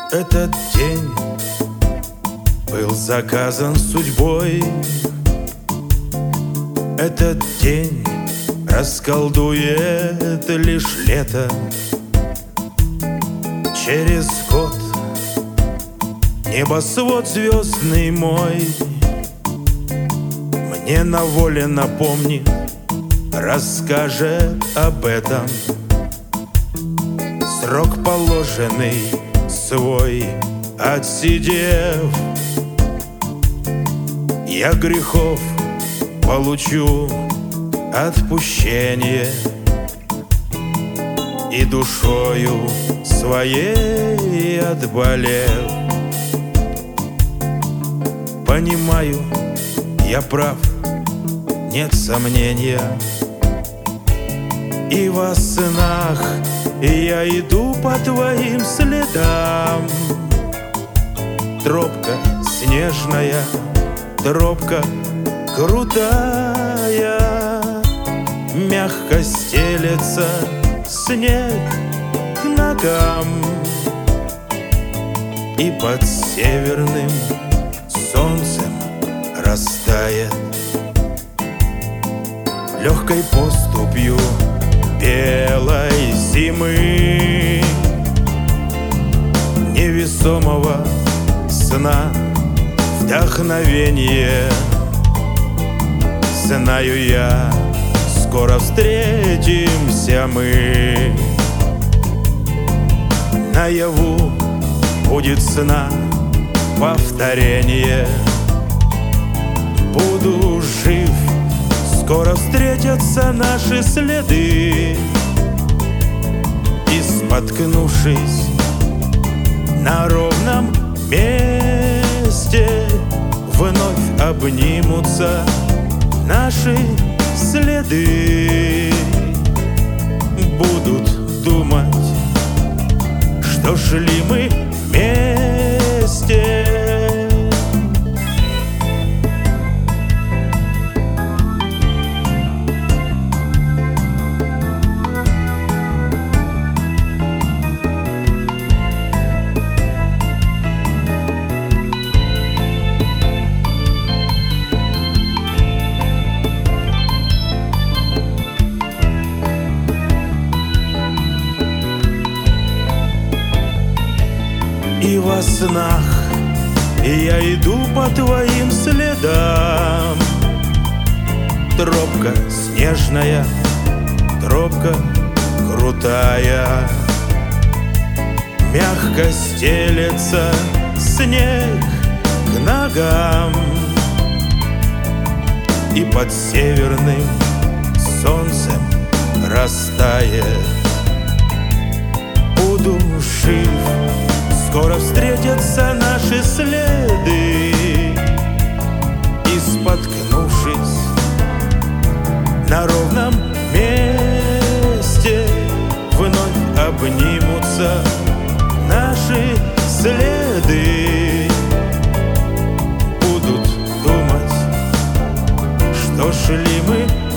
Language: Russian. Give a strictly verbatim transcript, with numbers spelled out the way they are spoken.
Этот день был заказан судьбой. Этот день расколдует лишь лето. Через год небосвод звездный мой мне на воле напомнит, расскажет об этом. Срок положенный свой отсидев, я грехов получу отпущение, и душою своей отболев. Понимаю, я прав, нет сомнения, и во снах я иду по твоим следам. Тропка снежная, тропка крутая, мягко стелется снег к ногам, и под северным солнцем растает легкой поступью белой зимы, невесомого сна вдохновение. Знаю я, скоро встретимся мы. Наяву будет сна повторение. Буду жив, скоро встретятся наши следы, и, споткнувшись на ровном месте, вновь обнимутся наши следы. Будут думать, что шли мы вместе. И во снах я иду по твоим следам. Тропка снежная, тропка крутая, мягко стелется снег к ногам, и под северным солнцем растает. Буду жив, скоро встретятся наши следы, и, споткнувшись на ровном месте, вновь обнимутся наши следы. Будут думать, что шли мы